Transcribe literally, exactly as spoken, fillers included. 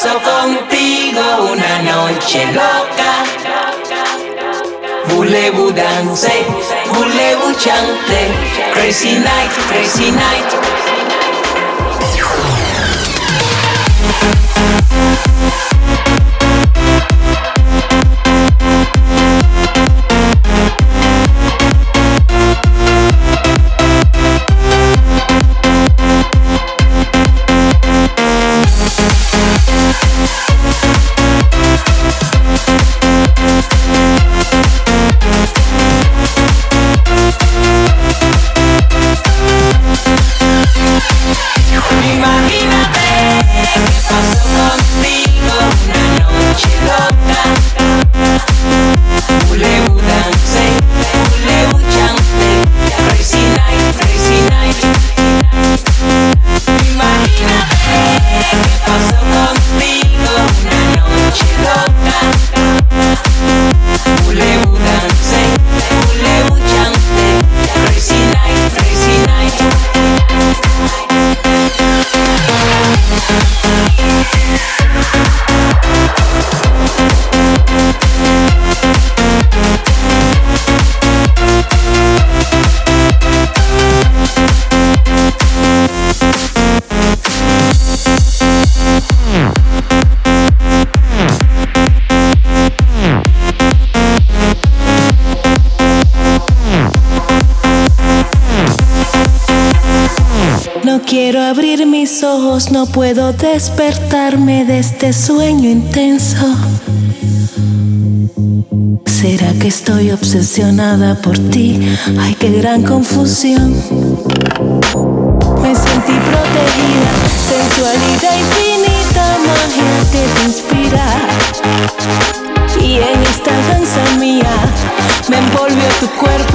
paso contigo una noche loca. Voulez-vous danser, voulez-vous chanter? Crazy night, crazy night. No quiero abrir mis ojos, no puedo despertarme de este sueño intenso. ¿Será que estoy obsesionada por ti? Ay, qué gran confusión. Me sentí protegida, sensualidad infinita, magia que te inspira. Y en esta danza mía me envolvió tu cuerpo.